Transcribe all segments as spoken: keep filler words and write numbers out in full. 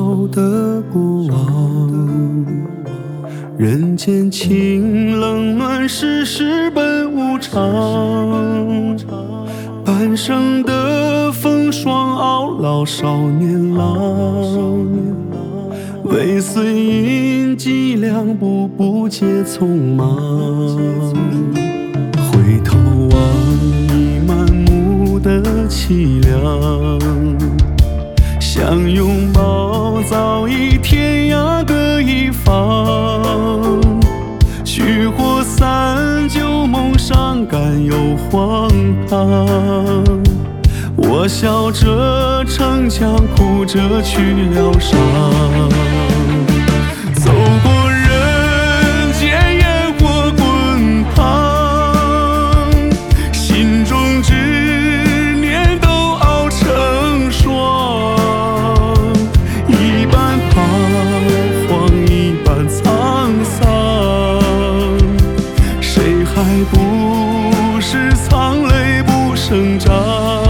的过往，人间清冷暖世事本无常，半生的风霜熬老少年郎，未遂因伎俩，步步皆匆忙。回头望你满目的凄凉，相拥抱早已天涯各一方。许或散旧梦，伤感又荒唐。我笑着逞强，哭着去疗伤。走过人间烟火滚烫，心中执念都熬成霜。一半彷徨，一半沧桑，谁还不是苍泪不生长？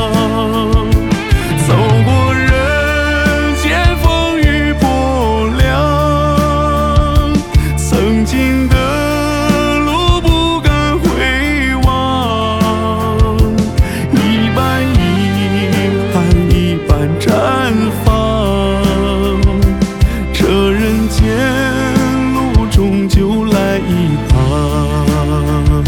走过人间风雨波澜，曾经的路不敢回望。一半遗憾，一半绽放，这人间路终究来一趟。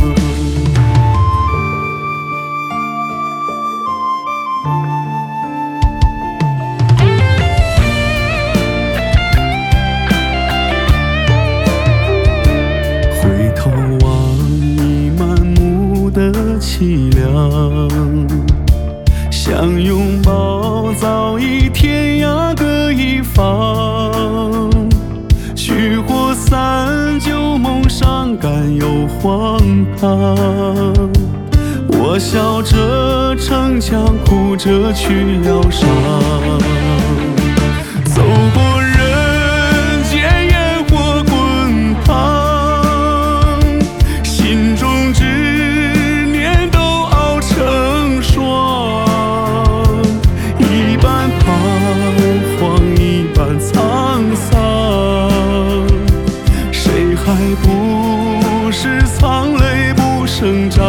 回头望你满目的凄凉，相拥抱早已天涯各一方。许或散旧梦，伤感又荒唐。我笑着逞强，哭着去疗伤。走过人间烟火滚烫，心中执念都熬成霜。一半彷徨，一半沧桑，谁还不是苍泪不生长？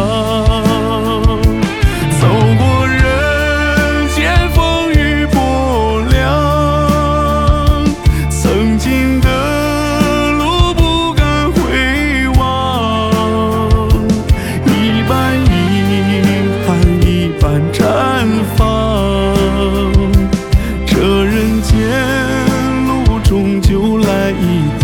走过人间风雨波澜，曾经的路不敢回望。一半遗憾，一半绽放，这人间路终究来一趟。